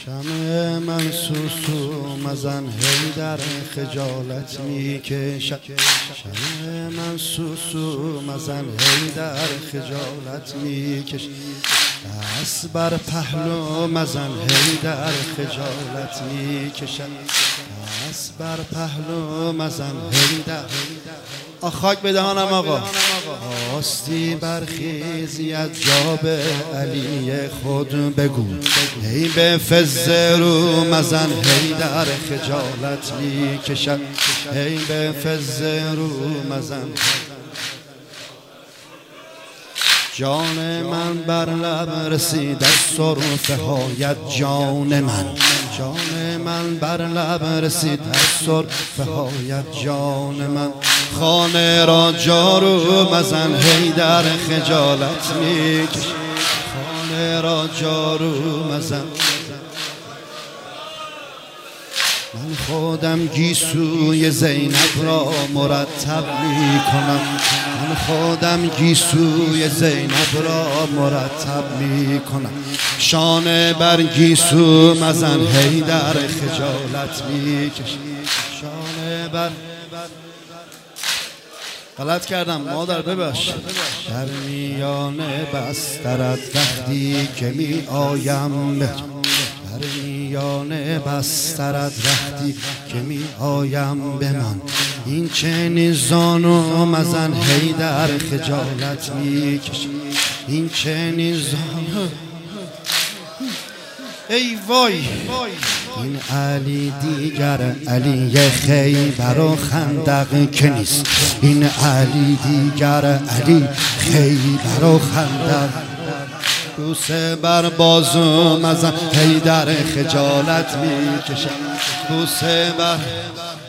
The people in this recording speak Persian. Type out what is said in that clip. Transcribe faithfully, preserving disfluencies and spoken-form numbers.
شمع من سوسو مزن هی در خجالت میکشد. شمع من سوسو مزن هی در خجالت میکشد. دست بر پهلو مزن هی در خجالت میکشد. دست بر پهلو مزن هی در خاک به دهانم آقا. آستی برخیزی از جاب علی خود بگو. هی به فزه رو مزن هی در خجالت میکشد. هی به فزه رو مزن. جان من بر لب رسید از سرفه هایت جان من. جان من بر لب رسید از سرفه هایت جان من. خانه را جارو مزن هی در خجالت میکش. خانه را جارو مزن. من خودم گیسوی زینب را مرتب می کنم. من خودم گیسوی زینب را مرتب می کنم. شانه بر گیسو مزن هی در خجالت می کشم. شانه بر غلط کردم مادر ببخش. در میان بسترت وقتی که می آیم به در میان بسترت وقتی که می آیم به من. این چنین زانو مزن هی در خجالت می کشم. این چنین زانو ای وای. این علی دیگر علی خیبر و خندق که نیست. این علی دیگر علی خیبر و خندق. بوسه بر بازو مزن هی در خجالت میکشم. بوسه بر